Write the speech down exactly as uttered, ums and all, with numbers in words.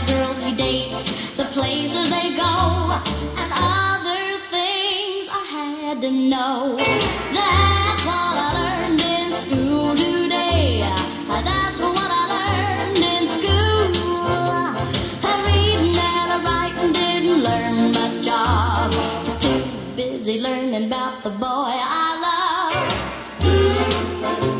girls he dates, the places they go, and other things I had to know. That's what I learned in school today. That's what I learned in school. Reading and writing didn't learn much of. Too busy learning about the boy I love.